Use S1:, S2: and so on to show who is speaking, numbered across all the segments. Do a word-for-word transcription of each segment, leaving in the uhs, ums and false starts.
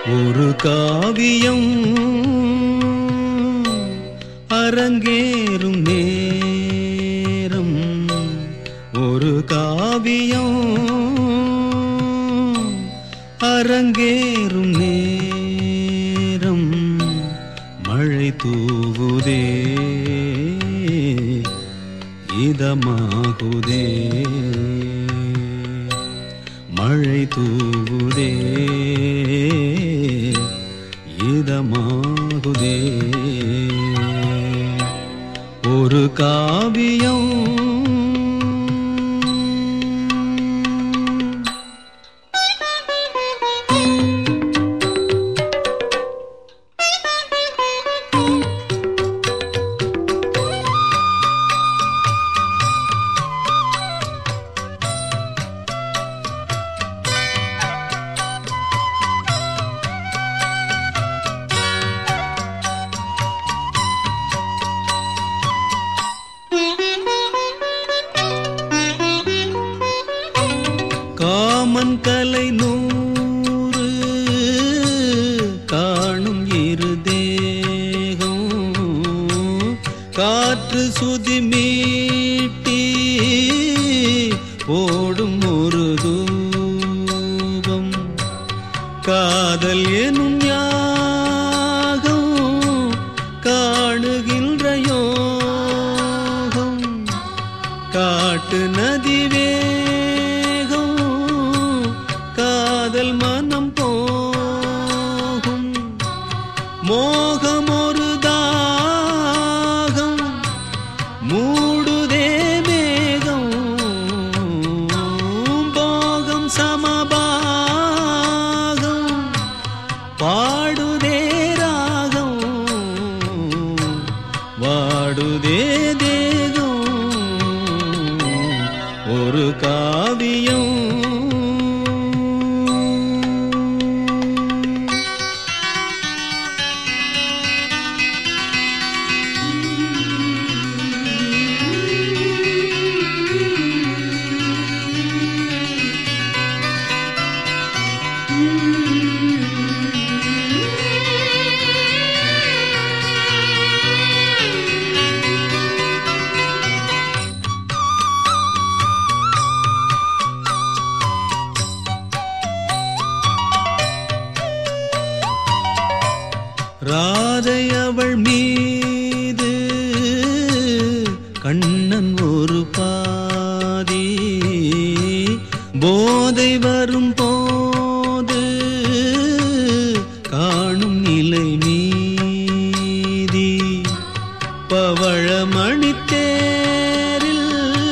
S1: ஒரு காவியம் அரங்கேறும் நேரம், ஒரு காவியம் அரங்கேறும் நேரம், மழை தூவுதே இதமாகுதே, மழை தூவுதே இதமாகுதே. ஒரு காவியம் காமன் கலை நூறு காணும் இரு தேகம், காற்று சுதி மீட்டி ஓடும் ஒரு தூபம், காதல் எனும் யாகம் காணுகின்ற யோகம், காட்டு நதிவே காதல் மனம் போகும், மோகம் ஒரு தாகம் மூடுதே மேகம், போகம் சமபாகம் பாடுதே ராகம், வாடுதே தேகம். ஒரு காவியம் ராதை அவள் மீது கண்ணன் ஒரு பாதி, போதை வரும் போது காணும் நிலை மீதி, பவழமணித்தேரில்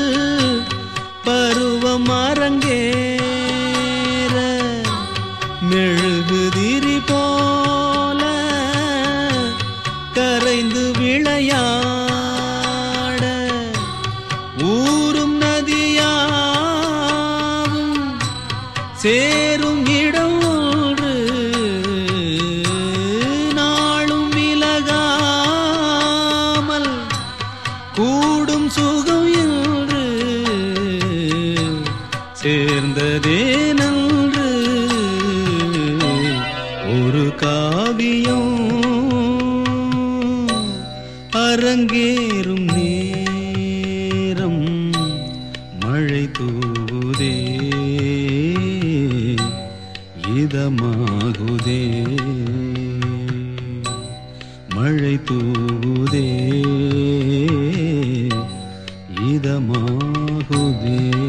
S1: பருவம் அரங்கேற, மெழுகுதிரி போல கரைந்து விளையாட, ஊரும் நதியாவும் சேரும் இடம் ஒன்று, நாளும் விலகாமல் கூடும் சுகம் என்று சேர்ந்ததே நன்று. ஒரு காவியம் அரங்கேறும் நேரம், மழை தூவுதே இதமாகுதே, மழை தூவுதே இதமாகுதே.